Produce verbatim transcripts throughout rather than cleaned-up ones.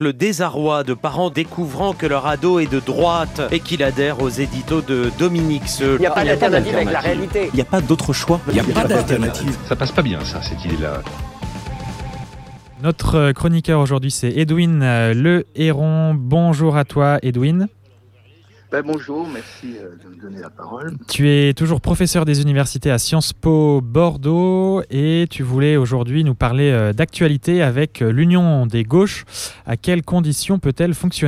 Le désarroi de parents découvrant que leur ado est de droite et qu'il adhère aux éditos de Dominique Seux. Il n'y a pas d'alternative avec la réalité. Il n'y a pas d'autre choix. Il n'y a, a pas d'alternative. Ça passe pas bien, ça, cette idée-là. Notre chroniqueur aujourd'hui, c'est Edwin Le Héron. Bonjour à toi, Edwin. Ben bonjour, merci de me donner la parole. Tu es toujours professeur des universités à Sciences Po Bordeaux et tu voulais aujourd'hui nous parler d'actualité avec l'Union des gauches. À quelles conditions peut-elle fonctionner ?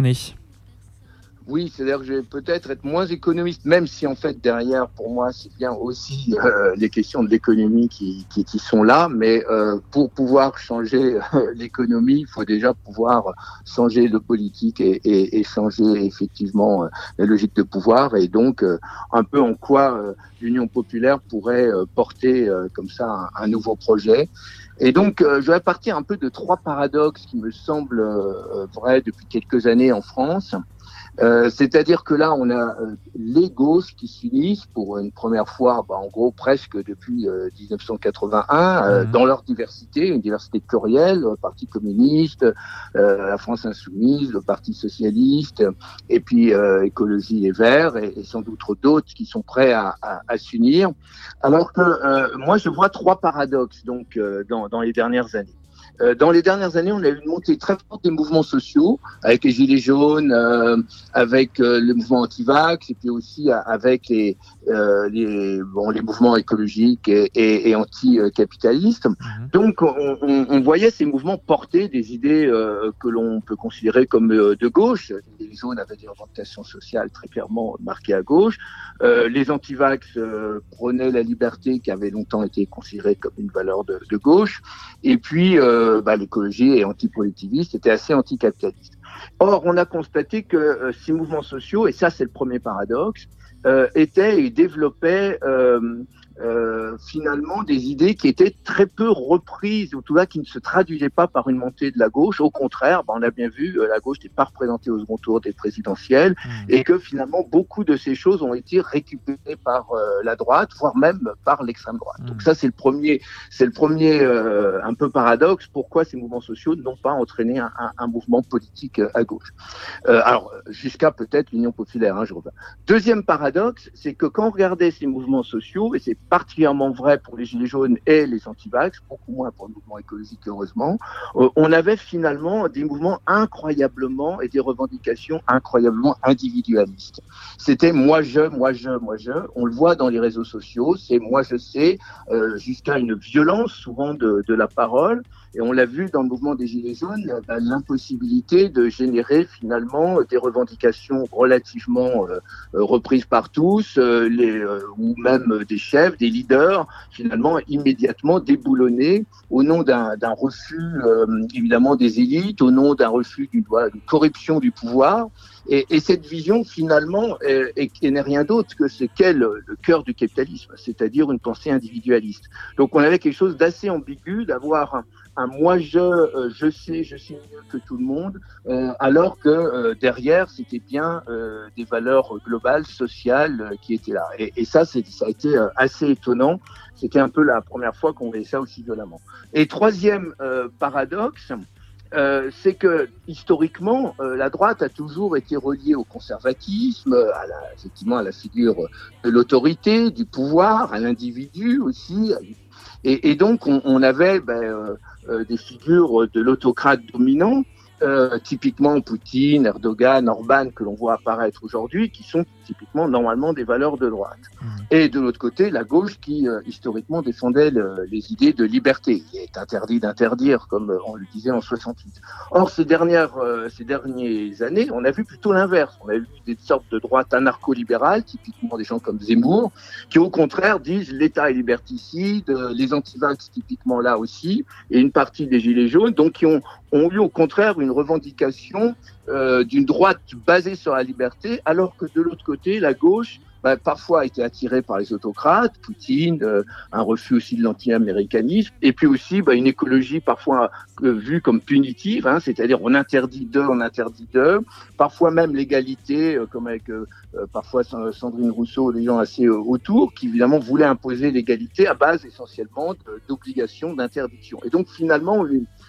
Oui, c'est-à-dire que je vais peut-être être moins économiste, même si en fait derrière, pour moi, c'est bien aussi euh, les questions de l'économie qui, qui, qui sont là. Mais euh, pour pouvoir changer euh, l'économie, il faut déjà pouvoir changer le politique et, et, et changer effectivement euh, la logique de pouvoir. Et donc, euh, un peu en quoi euh, l'Union populaire pourrait euh, porter euh, comme ça un, un nouveau projet. Et donc, euh, je vais partir un peu de trois paradoxes qui me semblent euh, vrais depuis quelques années en France. Euh, c'est-à-dire que là, on a euh, les gauches qui s'unissent pour une première fois, bah, en gros presque depuis euh, dix-neuf cent quatre-vingt-un, euh, mmh. dans leur diversité, une diversité plurielle, le Parti communiste, euh, la France insoumise, le Parti socialiste, et puis euh, Écologie Les Verts, et, et sans doute d'autres qui sont prêts à, à, à s'unir. Alors que euh, moi, je vois trois paradoxes donc euh, dans, dans les dernières années. Euh, dans les dernières années, on a eu une montée très forte des mouvements sociaux, avec les Gilets jaunes, euh, avec euh, le mouvement anti-vax, et puis aussi euh, avec les, euh, les, bon, les mouvements écologiques et, et, et anti-capitalistes. Mmh. Donc, on, on, on voyait ces mouvements porter des idées euh, que l'on peut considérer comme euh, de gauche. Les Gilets jaunes avaient des revendications sociales très clairement marquées à gauche. Euh, les anti-vax euh, prônaient la liberté, qui avait longtemps été considérée comme une valeur de, de gauche. Et puis, euh, Euh, bah, l'écologie et anti-collectiviste était assez anticapitaliste. Or, on a constaté que euh, ces mouvements sociaux, et ça c'est le premier paradoxe, euh, étaient et développaient euh, euh, finalement des idées qui étaient très peu reprises, ou tout cas qui ne se traduisaient pas par une montée de la gauche. Au contraire, bah, on a bien vu, euh, la gauche n'était pas représentée au second tour des présidentielles, mmh. et que finalement beaucoup de ces choses ont été récupérées par euh, la droite, voire même par l'extrême droite. Mmh. Donc ça c'est le premier, c'est le premier euh, un peu paradoxe. Pourquoi ces mouvements sociaux n'ont pas entraîné un, un, un mouvement politique euh, à gauche. Euh, alors jusqu'à peut-être l'Union populaire, hein, je reviens. Deuxième paradoxe, c'est que quand on regardait ces mouvements sociaux, et c'est particulièrement vrai pour les Gilets jaunes et les anti-vax, beaucoup moins pour le mouvement écologique heureusement, euh, on avait finalement des mouvements incroyablement et des revendications incroyablement individualistes. C'était moi je, moi je, moi je. On le voit dans les réseaux sociaux, c'est moi je sais, euh, jusqu'à une violence souvent de, de la parole. Et on l'a vu dans le mouvement des Gilets jaunes, bah, l'impossibilité de générer finalement des revendications relativement euh, reprises par tous, euh, les, euh, ou même des chefs, des leaders, finalement immédiatement déboulonnés au nom d'un, d'un refus euh, évidemment des élites, au nom d'un refus d'une, voilà, d'une corruption du pouvoir. Et, et cette vision, finalement, est, est, est n'est rien d'autre que ce qu'est le, le cœur du capitalisme, c'est-à-dire une pensée individualiste. Donc on avait quelque chose d'assez ambigu, d'avoir un, un moi je, euh, je sais, je sais mieux que tout le monde, euh, alors que euh, derrière c'était bien euh, des valeurs globales, sociales euh, qui étaient là. Et, et ça, c'est, ça a été euh, assez étonnant. C'était un peu la première fois qu'on voyait ça aussi violemment. Et troisième euh, paradoxe. Euh, c'est que historiquement, euh, la droite a toujours été reliée au conservatisme, à la, effectivement à la figure de l'autorité, du pouvoir, à l'individu aussi. Et, et donc, on, on avait ben, euh, euh, des figures de l'autocrate dominant, euh, typiquement Poutine, Erdogan, Orban, que l'on voit apparaître aujourd'hui, qui sont typiquement normalement des valeurs de droite. Mmh. Et de l'autre côté, la gauche qui euh, historiquement défendait le, les idées de liberté. Il est interdit d'interdire, comme euh, on le disait en soixante-huit. Or, ces dernières, euh, ces dernières années, on a vu plutôt l'inverse. On a vu des sortes de droite anarcho-libérales, typiquement des gens comme Zemmour, qui au contraire disent l'État est liberticide, euh, les antivax typiquement là aussi, et une partie des Gilets jaunes, donc qui ont, ont eu au contraire une revendication euh, d'une droite basée sur la liberté, alors que de l'autre côté, la gauche, bah, parfois a été attirée par les autocrates, Poutine, euh, un refus aussi de l'anti-américanisme, et puis aussi bah, une écologie parfois euh, vue comme punitive, hein, c'est-à-dire on interdit d'eux, on interdit d'eux, parfois même l'égalité, euh, comme avec euh, euh, parfois Sandrine Rousseau, des gens assez euh, autour, qui évidemment voulaient imposer l'égalité à base essentiellement de, d'obligations, d'interdictions. Et donc finalement, une,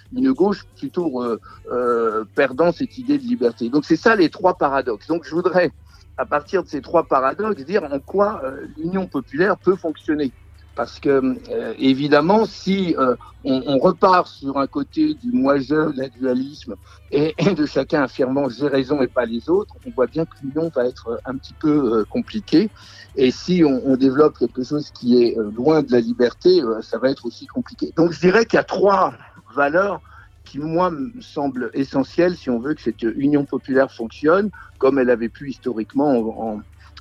une gauche plutôt euh, euh, perdant cette idée de liberté. Donc c'est ça les trois paradoxes. Donc je voudrais, à partir de ces trois paradoxes, dire en quoi euh, l'Union populaire peut fonctionner. Parce que, euh, évidemment, si euh, on, on repart sur un côté du moi-je, l'individualisme, et, et de chacun affirmant « j'ai raison et pas les autres », on voit bien que l'union va être un petit peu euh, compliquée. Et si on, on développe quelque chose qui est euh, loin de la liberté, euh, ça va être aussi compliqué. Donc je dirais qu'il y a trois valeurs qui, moi, me semblent essentielles si on veut que cette union populaire fonctionne, comme elle avait pu historiquement en, en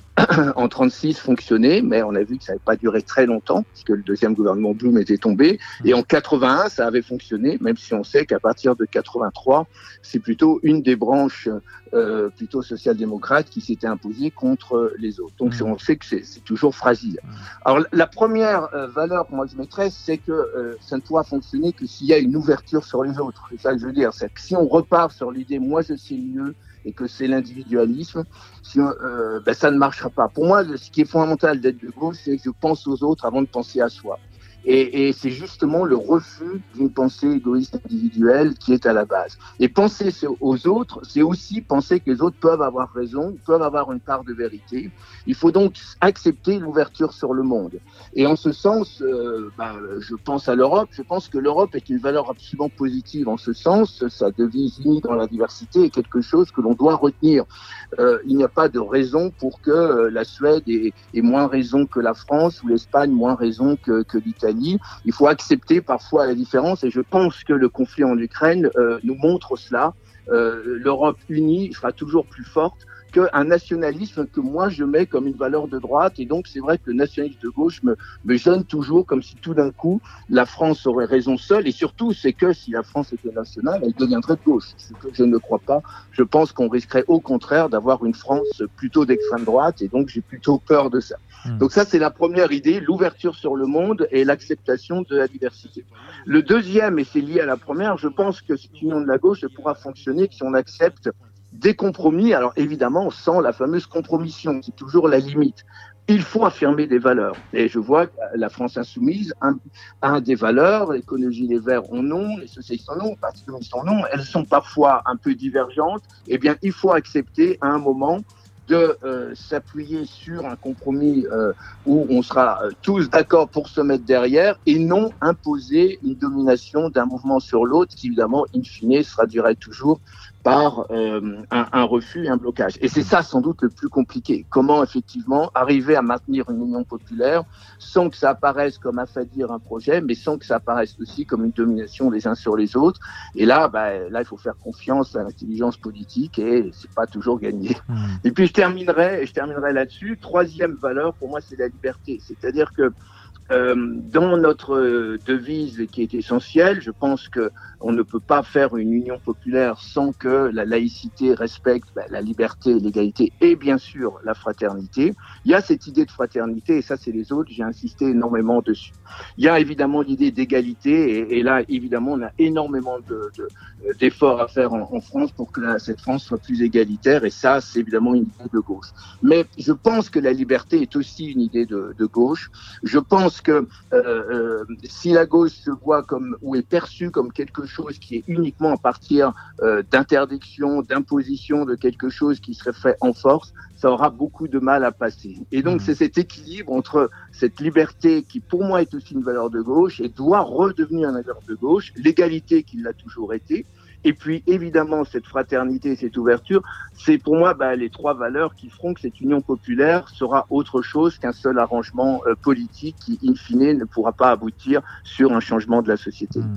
en trente-six fonctionner, mais on a vu que ça n'avait pas duré très longtemps, puisque le deuxième gouvernement Blum était tombé. Et en quatre-vingt-un, ça avait fonctionné, même si on sait qu'à partir de quatre-vingt-trois, c'est plutôt une des branches euh, plutôt social-démocrates qui s'était imposée contre les autres. Donc on sait que c'est, c'est toujours fragile. Alors la première euh, valeur que moi je mettrais, c'est que euh, ça ne pourra fonctionner que s'il y a une ouverture sur les autres. C'est ça que je veux dire. C'est que si on repart sur l'idée « moi je sais mieux », et que c'est l'individualisme, si, euh, ben, ça ne marchera pas. Pour moi, ce qui est fondamental d'être de gauche, c'est que je pense aux autres avant de penser à soi. Et, et c'est justement le refus d'une pensée égoïste individuelle qui est à la base. Et penser aux autres, c'est aussi penser que les autres peuvent avoir raison, peuvent avoir une part de vérité. Il faut donc accepter l'ouverture sur le monde. Et en ce sens, euh, bah, je pense à l'Europe. Je pense que l'Europe est une valeur absolument positive. En ce sens, sa devise unie dans la diversité est quelque chose que l'on doit retenir. Euh, il n'y a pas de raison pour que euh, la Suède ait, ait moins raison que la France ou l'Espagne moins raison que, que l'Italie. Il faut accepter parfois la différence et je pense que le conflit en Ukraine euh, nous montre cela. Euh, L'Europe unie sera toujours plus forte qu'un nationalisme que moi je mets comme une valeur de droite. Et donc c'est vrai que le nationalisme de gauche me, me gêne toujours, comme si tout d'un coup la France aurait raison seule. Et surtout, c'est que si la France était nationale, elle deviendrait de gauche. Ce que je ne crois pas. Je pense qu'on risquerait au contraire d'avoir une France plutôt d'extrême droite. Et donc j'ai plutôt peur de ça. Mmh. Donc ça, c'est la première idée, l'ouverture sur le monde et l'acceptation de la diversité. Le deuxième, et c'est lié à la première, je pense que cette union de la gauche ne pourra fonctionner que si on accepte des compromis, alors évidemment sans la fameuse compromission, c'est toujours la limite. Il faut affirmer des valeurs. Et je vois que la France insoumise a un, un des valeurs, l'écologie, les Verts en ont, les socialistes en ont, les partis communistes en ont, elles sont parfois un peu divergentes. Eh bien, il faut accepter à un moment de euh, s'appuyer sur un compromis euh, où on sera euh, tous d'accord pour se mettre derrière et non imposer une domination d'un mouvement sur l'autre qui, évidemment, in fine, se traduirait toujours par euh, un, un refus et un blocage. Et c'est ça sans doute le plus compliqué. Comment effectivement arriver à maintenir une union populaire sans que ça apparaisse comme affadir un projet, mais sans que ça apparaisse aussi comme une domination les uns sur les autres. Et là, bah, là, il faut faire confiance à l'intelligence politique et c'est pas toujours gagné. Mmh. Et puis je terminerai, et je terminerai là-dessus. Troisième valeur, pour moi, c'est la liberté. C'est-à-dire que Euh, dans notre devise qui est essentielle, je pense que on ne peut pas faire une union populaire sans que la laïcité respecte bah, la liberté, l'égalité et bien sûr la fraternité. Il y a cette idée de fraternité et ça c'est les autres, j'ai insisté énormément dessus. Il y a évidemment l'idée d'égalité et, et là évidemment on a énormément de, de, d'efforts à faire en, en France pour que la, cette France soit plus égalitaire et ça c'est évidemment une idée de gauche. Mais je pense que la liberté est aussi une idée de, de gauche. Je pense que euh, euh, si la gauche se voit comme ou est perçue comme quelque chose qui est uniquement à partir euh, d'interdiction, d'imposition de quelque chose qui serait fait en force, ça aura beaucoup de mal à passer. Et donc c'est cet équilibre entre cette liberté qui pour moi est aussi une valeur de gauche et doit redevenir une valeur de gauche, l'égalité qui l'a toujours été. Et puis, évidemment, cette fraternité, cette ouverture, c'est pour moi bah, les trois valeurs qui feront que cette union populaire sera autre chose qu'un seul arrangement euh, politique qui, in fine, ne pourra pas aboutir sur un changement de la société. Mmh.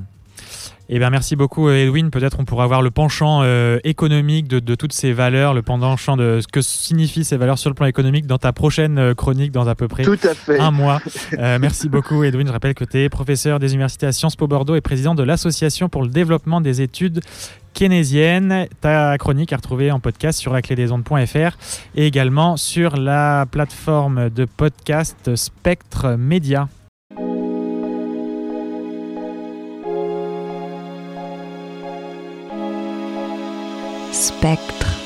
Eh bien, merci beaucoup, Edwin. Peut-être on pourra voir le penchant euh, économique de, de toutes ces valeurs, le penchant de ce que signifient ces valeurs sur le plan économique dans ta prochaine chronique dans à peu près Tout à fait. un mois. Euh, merci beaucoup, Edwin. Je rappelle que tu es professeur des universités à Sciences Po Bordeaux et président de l'Association pour le développement des études keynésiennes. Ta chronique est retrouvée en podcast sur la clé des ondes point f r et également sur la plateforme de podcast Spectre Média. Spectre.